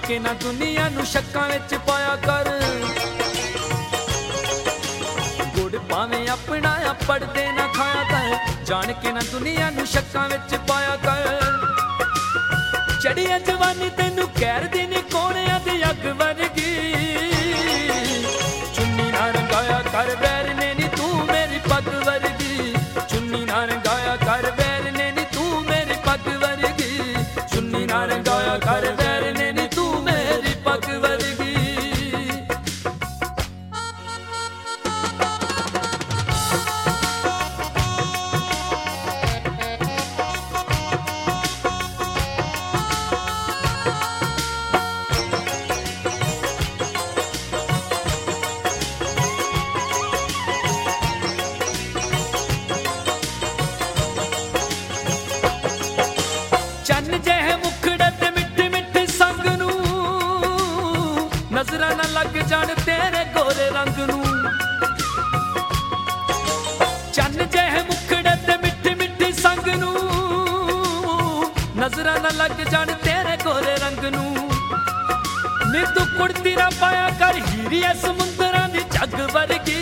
के ना दुनिया नू शक्कां विच पाया कर। गुड़ भावें अपना पड़दे ना खाया कर, जान के ना दुनिया नू शक्कां विच पाया कर। चढ़ी जवानी तेनू कैर दी नी कोणियां दी अग वर्गी, चुन्नी ना रंगाया कर वैर ने नी तू मेरी पग वर्गी। चुन्नी ना रंगाया कर वैर ने नी तू मेरी पग वर्गी। चुन्नी ना रंगाया कर वैर ने नी तू मेरी पग वर्गी। चन्न जह मुखड़े ते मिठी मिठी संग नू, नजरां ना लग जाण तेरे गोरे रंग नू। चन्न जह मुखड़े ते मिठी मिठी संग नू, नजरां ना लग जाण तेरे गोरे रंग नू। नी तू कुड़ती ना पाया कर हीरी ऐ समुंदरां दी जग वर्गी।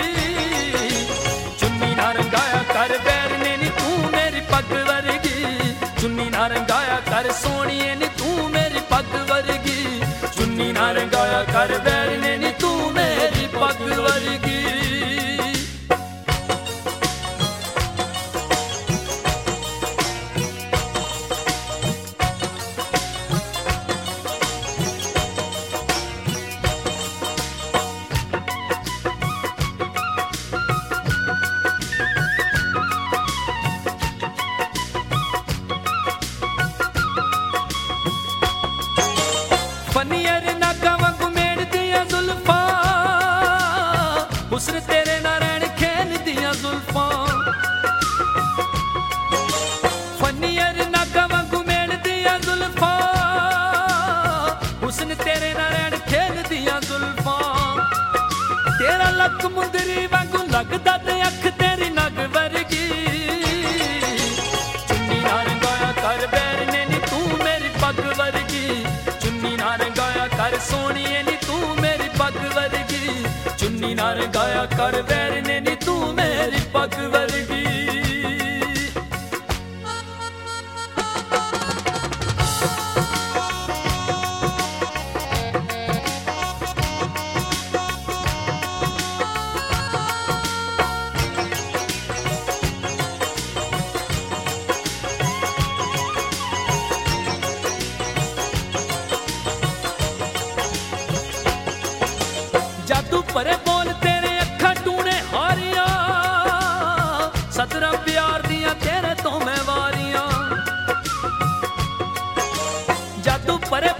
चुन्नी ना रंगाया कर वैर ने नी तू मेरी पग वर्गी। चुन्नी ना रंगाया कर सोनिए नी तू मेरी पग वर्गी। चुन्नी ना रंगाया कर वैर ने नी तू मेरी पग वर्गी। फनियर नागा वांगू मेड़ दियां जुल्फां, हुस्न तेरे ना रैण खेल दियां जुल्फां। फनियर नागा वांगू मेड़ दियां जुल्फां, हुस्न तेरे ना रैण खेल दियां जुल्फां। तेरा लक मुंदरी वांगू लगदा ते अख तेरी नग वर्गी। चुन्नी ना रंगाया कर वैर ने नी तू मेरी पग वर्गी। चुन्नी ना रंगाया कर सोनिए नी तू मेरी पग वर्गी। चुन्नी ना रंगाया कर वैर ने नी तू मेरी पग वर्गी। जादू भरे बोल तेरे अखां टूने हारियां, सदरां प्यार दियां तेरे तो मैं वारियां। जादू भरे